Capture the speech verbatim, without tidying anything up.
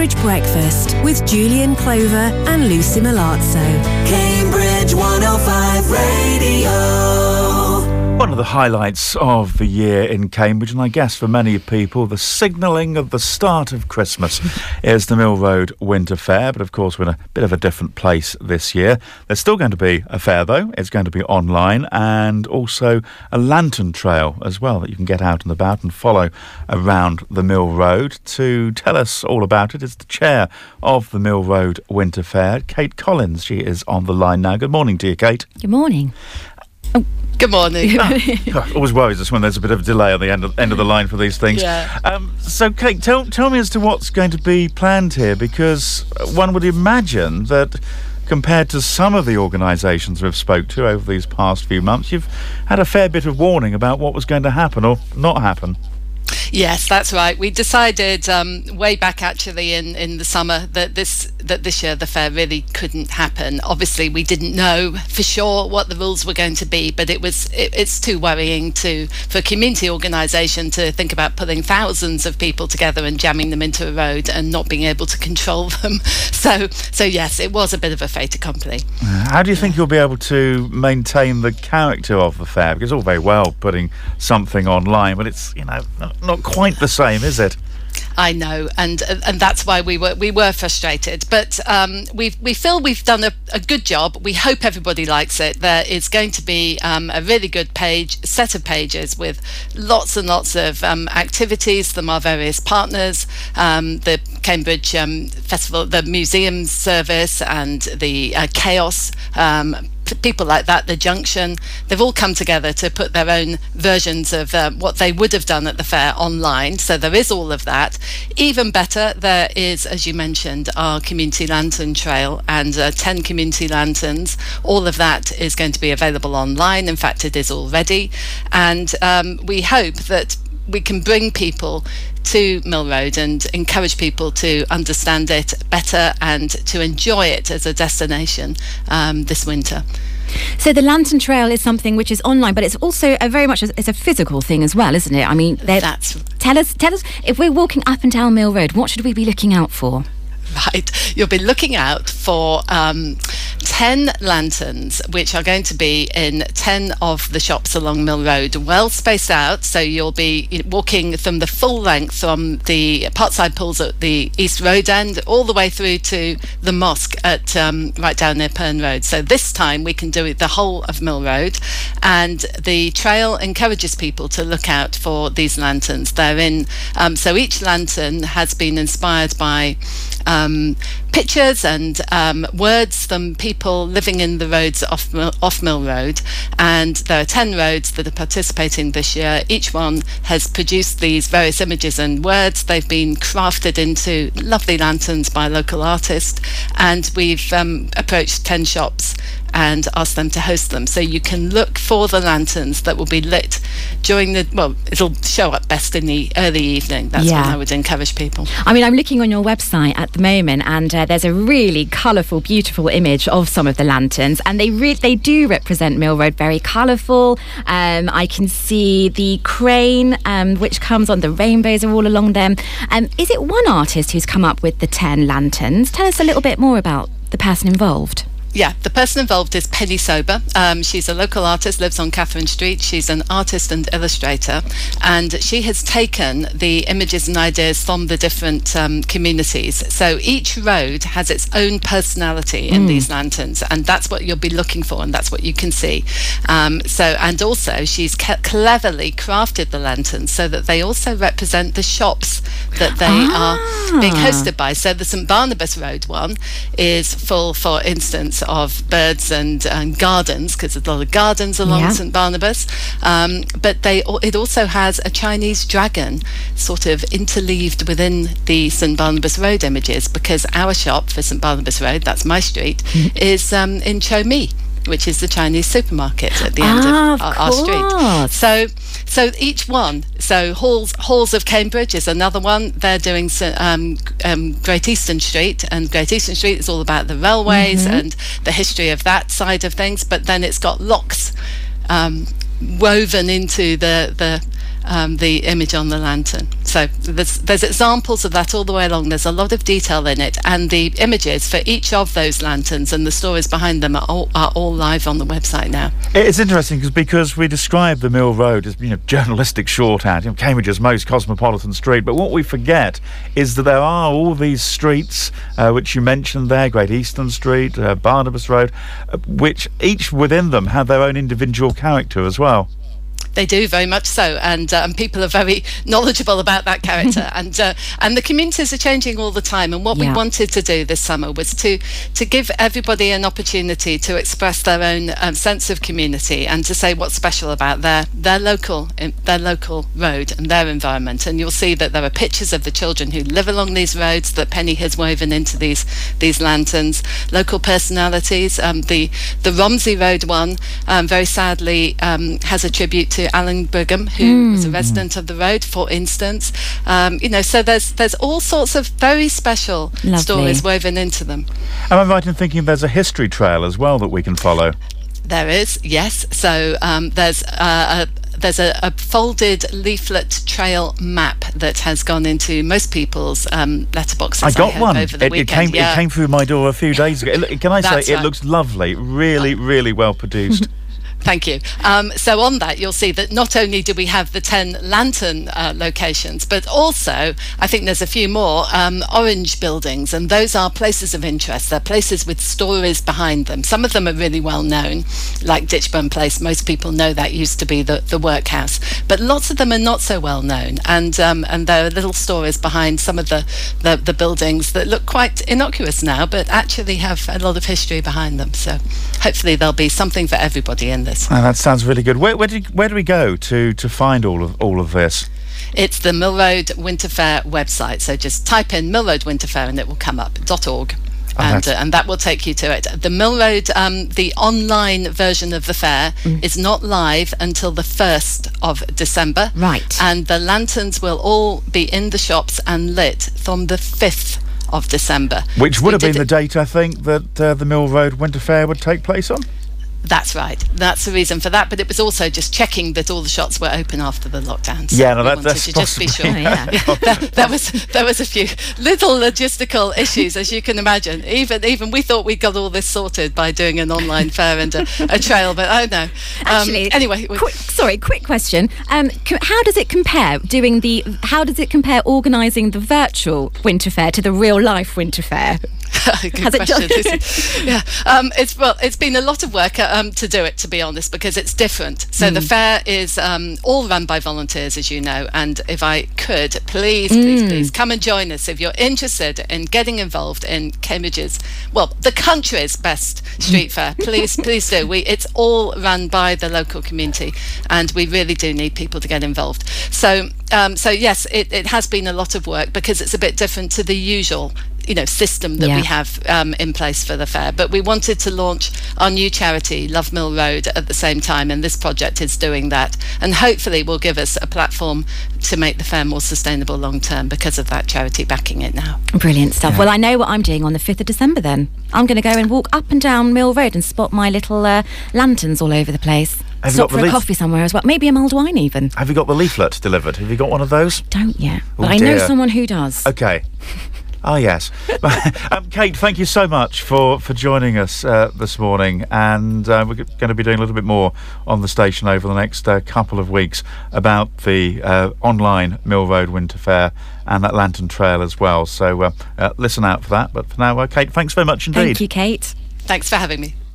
Cambridge Breakfast with Julian Clover and Lucy Milazzo. Cambridge one oh five Radio. One of the highlights of the year in Cambridge, and I guess for many people, the signalling of the start of Christmas, is the Mill Road Winter Fair. But of course, we're in a bit of a different place this year. There's still going to be a fair, though. It's going to be online, and also a lantern trail as well that you can get out and about and follow around the Mill Road. To tell us all about it is the chair of the Mill Road Winter Fair, Kate Collins. She is on the line now. Good morning to you, Kate. Good morning. Oh. Good morning. Oh, always worries us when there's a bit of a delay on the end of, end of the line for these things. Yeah. Um, so, Kate, tell, tell me as to what's going to be planned here, because one would imagine that compared to some of the organisations we've spoke to over these past few months, you've had a fair bit of warning about what was going to happen or not happen. Yes, that's right. We decided um, way back actually in, in the summer that this that this year the fair really couldn't happen. Obviously, we didn't know for sure what the rules were going to be, but it was it, it's too worrying to for a community organisation to think about putting thousands of people together and jamming them into a road and not being able to control them. So, so yes, it was a bit of a fait accompli. How do you think you'll be able to maintain the character of the fair? Because it's all very well putting something online, but it's, you know, not quite the same, is it? I know, and and that's why we were we were frustrated. But um, we we feel we've done a, a good job. We hope everybody likes it. There is going to be um, a really good page set of pages with lots and lots of um, activities from our various partners, um, the Cambridge um, Festival, the museum service, and the uh, Chaos. Um, people like that, the Junction, they've all come together to put their own versions of uh, what they would have done at the fair online. So there is all of that. Even better, there is, as you mentioned, our community lantern trail and uh, ten community lanterns. All of that is going to be available online. In fact, it is already. And um, we hope that we can bring people to Mill Road and encourage people to understand it better and to enjoy it as a destination um, this winter. So the Lantern Trail is something which is online, but it's also a very much a, it's a physical thing as well, isn't it? I mean, that's tell us, tell us if we're walking up and down Mill Road, what should we be looking out for? Right, you'll be looking out for um, ten lanterns, which are going to be in ten of the shops along Mill Road, well spaced out. So you'll be walking from the full length from the Parkside Pools at the East Road end all the way through to the mosque at um, right down near Pern Road. So this time we can do it the whole of Mill Road, and the trail encourages people to look out for these lanterns. They're in. Um, so each lantern has been inspired by Um, pictures and um, words from people living in the roads off Mill, off Mill Road, and there are ten roads that are participating this year. Each one has produced these various images and words. They've been crafted into lovely lanterns by a local artist, and we've um, approached ten shops and asked them to host them. So you can look for the lanterns that will be lit during the, well, it'll show up best in the early evening. That's yeah. when I would encourage people. I mean, I'm looking on your website at the moment, and uh, there's a really colourful, beautiful image of some of the lanterns, and they re- they do represent Mill Road very colourful. Um, I can see the crane, um, which comes on, the rainbows are all along them. Um, is it one artist who's come up with the ten lanterns? Tell us a little bit more about the person involved. Yeah, the person involved is Penny Sober. Um, she's a local artist, lives on Catherine Street. She's an artist and illustrator, and she has taken the images and ideas from the different um, communities. So each road has its own personality in mm. these lanterns, and that's what you'll be looking for, and that's what you can see. Um, so, and also she's ke- cleverly crafted the lanterns so that they also represent the shops that they ah. are being hosted by. So the St Barnabas Road one is full, for instance, of birds and, and gardens, because there's a lot of gardens along yeah. St Barnabas, um, but they it also has a Chinese dragon sort of interleaved within the St Barnabas Road images, because our shop for St Barnabas Road, that's my street, mm-hmm. is um, in Cho Mi, which is the Chinese supermarket at the end ah, of, of our, our street. So, so each one. So Halls Halls of Cambridge is another one. They're doing um, um, Great Eastern Street, and Great Eastern Street is all about the railways mm-hmm. and the history of that side of things. But then it's got locks um, woven into the the. Um, the image on the lantern. So So there's there's examples of that all the way along. There's a lot of detail in it, and the images for each of those lanterns and the stories behind them are all, are all live on the website now. It's interesting because because we describe the Mill Road as, you know, journalistic shorthand, you know, Cambridge's most cosmopolitan street, but what we forget is that there are all these streets uh, which you mentioned there, Great Eastern Street, uh, Barnabas Road, uh, which each within them have their own individual character as well. They do, very much so, and um, people are very knowledgeable about that character, and uh, and the communities are changing all the time. And what yeah. we wanted to do this summer was to to give everybody an opportunity to express their own um, sense of community and to say what's special about their their local their local road and their environment. And you'll see that there are pictures of the children who live along these roads that Penny has woven into these these lanterns. Local personalities. Um, the the Romsey Road one, um, very sadly, um, has a tribute to Alan Brigham, who mm. was a resident of the road, for instance. Um, you know, so there's there's all sorts of very special Lovely. stories woven into them. Am I right in thinking there's a history trail as well that we can follow? There is, yes. So um, there's uh, a there's a, a folded leaflet trail map that has gone into most people's um, letterboxes. I got I one. Over the it, weekend. it came yeah. it came through my door a few days ago. It, can I say That's it right. looks lovely, really, really well produced. Thank you. Um, so on that, you'll see that not only do we have the ten lantern uh, locations, but also I think there's a few more um, orange buildings, and those are places of interest. They're places with stories behind them. Some of them are really well known, like Ditchburn Place. Most people know that used to be the, the workhouse, but lots of them are not so well known, and um, and there are little stories behind some of the, the, the buildings that look quite innocuous now, but actually have a lot of history behind them. So hopefully there'll be something for everybody in this. Oh, that sounds really good. Where, where, do you, where do we go to, to find all of all of this? It's the Mill Road Winter Fair website. So just type in Mill Road Winter Fair and it will come up, .org. Oh, and, uh, and that will take you to it. The Mill Road, um, the online version of the fair mm. is not live until the first of December. Right. And the lanterns will all be in the shops and lit from the fifth of December. Which would we have been it. the date, I think, that uh, the Mill Road Winter Fair would take place on? That's right. That's the reason for that. But it was also just checking that all the shops were open after the lockdown. So yeah, no, we that, that's to possibly. just be sure. Oh, yeah. yeah, there, there was there was a few little logistical issues, as you can imagine. Even even we thought we got all this sorted by doing an online fair and a, a trail, but oh no. Um, Actually, anyway, we, quick, sorry, quick question. Um, co- how does it compare doing the? How does it compare organising the virtual Winter Fair to the real life Winter Fair? Good Has question. It yeah, um, it's well, it's been a lot of work uh, um, to do it, to be honest, because it's different. So mm. the fair is um, all run by volunteers, as you know. And if I could, please, please, mm. please come and join us if you're interested in getting involved in Cambridge's, well, the country's best street fair. Please, please do. We it's all run by the local community, and we really do need people to get involved. So, um, so yes, it, it has been a lot of work because it's a bit different to the usual, you know, system that yeah. we have um, in place for the fair. But we wanted to launch our new charity, Love Mill Road, at the same time, and this project is doing that. And hopefully will give us a platform to make the fair more sustainable long term because of that charity backing it now. Brilliant stuff. Yeah. Well, I know what I'm doing on the fifth of December then. I'm going to go and walk up and down Mill Road and spot my little uh, lanterns all over the place. Have Stop for a leaf- coffee somewhere as well. Maybe a mulled wine even. Have you got the leaflet delivered? Have you got one of those? Don't yet. Oh, But I know dear. someone who does. Okay. Oh, yes. um, Kate, thank you so much for, for joining us uh, this morning. And uh, we're g- going to be doing a little bit more on the station over the next uh, couple of weeks about the uh, online Mill Road Winter Fair and that Lantern Trail as well. So uh, uh, listen out for that. But for now, uh, Kate, thanks very much indeed. Thank you, Kate. Thanks for having me.